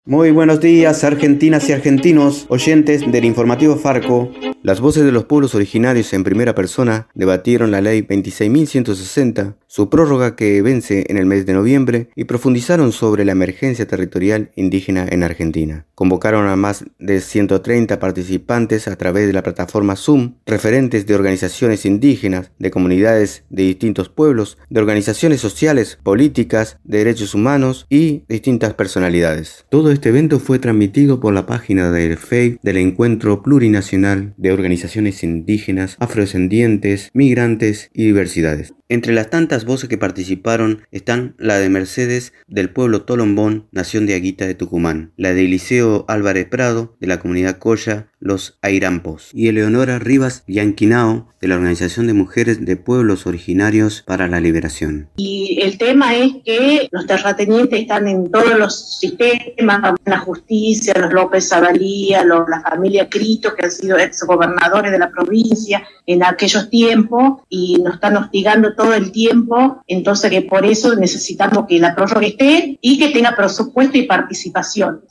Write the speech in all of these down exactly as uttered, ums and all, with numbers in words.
Muy buenos días, argentinas y argentinos, oyentes del informativo Farco. Las voces de los pueblos originarios en primera persona debatieron la ley veintiséis mil ciento sesenta, su prórroga que vence en el mes de noviembre, y profundizaron sobre la emergencia territorial indígena en Argentina. Convocaron a más de ciento treinta participantes a través de la plataforma Zoom, referentes de organizaciones indígenas, de comunidades de distintos pueblos, de organizaciones sociales, políticas, de derechos humanos y distintas personalidades. Todo este evento fue transmitido por la página del Facebook del Encuentro Plurinacional de Organizaciones Indígenas, Afrodescendientes, Migrantes y Diversidades. Entre las tantas voces que participaron están la de Mercedes del pueblo Tolombón, nación de Aguita de Tucumán, la de Eliseo Álvarez Prado de la comunidad Coya, los Airampos, y Eleonora Rivas Yanquinao de la Organización de Mujeres de Pueblos Originarios para la Liberación. Y el tema es que los terratenientes están en todos los sistemas, la justicia, los López Zavalía, los, la familia Crito, que han sido ex gobernadores de la provincia en aquellos tiempos, y nos están hostigando todo el tiempo. Entonces que por eso necesitamos que la prórroga esté y que tenga presupuesto y participación.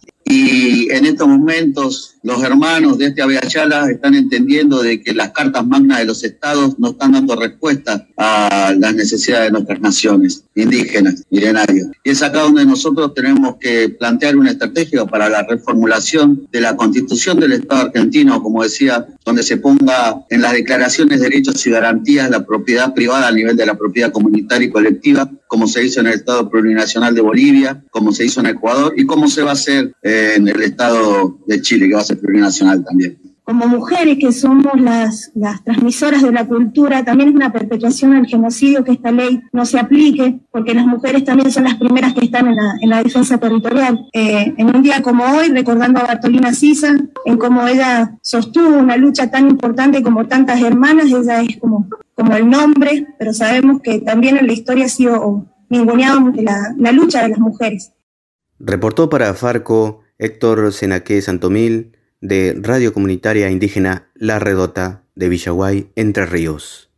Y en estos momentos los hermanos de este Abya-Yala están entendiendo de que las cartas magnas de los estados no están dando respuesta a las necesidades de nuestras naciones indígenas, milenarias. Y es acá donde nosotros tenemos que plantear una estrategia para la reformulación de la Constitución del Estado argentino, como decía, donde se ponga en las declaraciones de derechos y garantías la propiedad privada a nivel de la propiedad comunitaria y colectiva, como se hizo en el Estado Plurinacional de Bolivia, como se hizo en Ecuador y como se va a hacer en el Estado de Chile, que va a ser plurinacional también. Como mujeres que somos las, las transmisoras de la cultura, también es una perpetuación al genocidio que esta ley no se aplique, porque las mujeres también son las primeras que están en la, en la defensa territorial. Eh, en un día como hoy, recordando a Bartolina Sisa, en cómo ella sostuvo una lucha tan importante como tantas hermanas, ella es como, como el nombre, pero sabemos que también en la historia ha sido ninguneado la, la lucha de las mujeres. Reportó para Farco Héctor Senaque Santomil, de Radio Comunitaria Indígena La Redota de Villaguay, Entre Ríos.